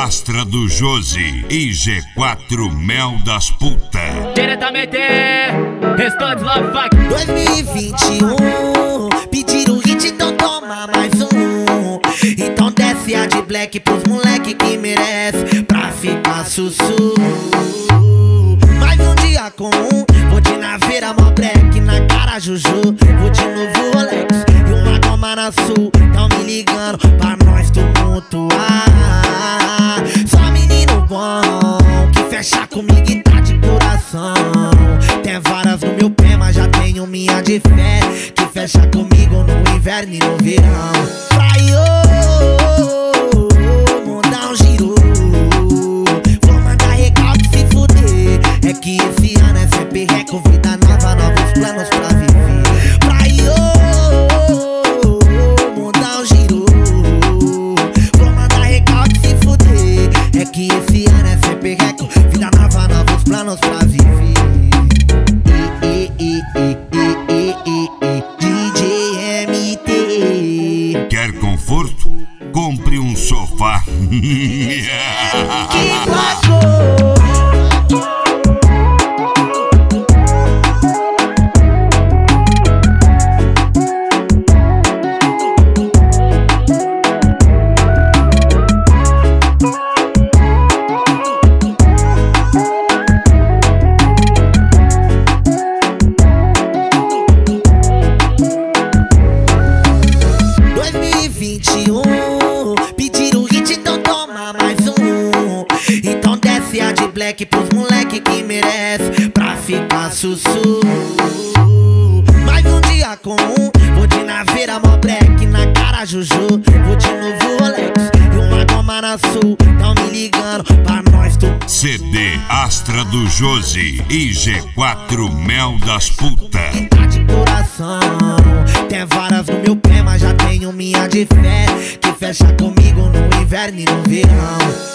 Astra do Josi e G4 Mel das Puta. Diretamente, Restante Love Fuck 2021, pediram hit, então toma mais um. Então desce a de black pros moleque que merece, pra ficar sussurro. Mais um dia comum, vou de naveira, mó black, na cara Juju. Vou de novo Rolex e uma goma na sul. Tão me ligando pra nós tumultuar. Só menino bom, que fecha comigo e tá de coração. Tem várias no meu pé, mas já tenho minha de fé, que fecha comigo no inverno e no verão. Praio, mandar um giro, vou mandar recalque se fuder. É que esse ano é sempre reco, vida nova, novos planos pra viver. Praio, mandar um giro, vou mandar recalque se fuder. É que esse ano é sempre reco, vida nova, novos planos pra viver. DJ MT. Quer conforto? Compre um sofá. Que placou. Pediram hit, então toma mais um. Então desce a de black pros moleque que merece, pra ficar sussurro. Mais um dia comum, vou de naveira, mó black, na cara Juju. Vou de novo Rolex e uma goma na sul. Tão me ligando pra nós CD Astra do Josi e G4 Mel das Puta. tá de coração. Tem várias no meu pé, mas já tenho minha de fé, que fecha comigo no inverno e no verão.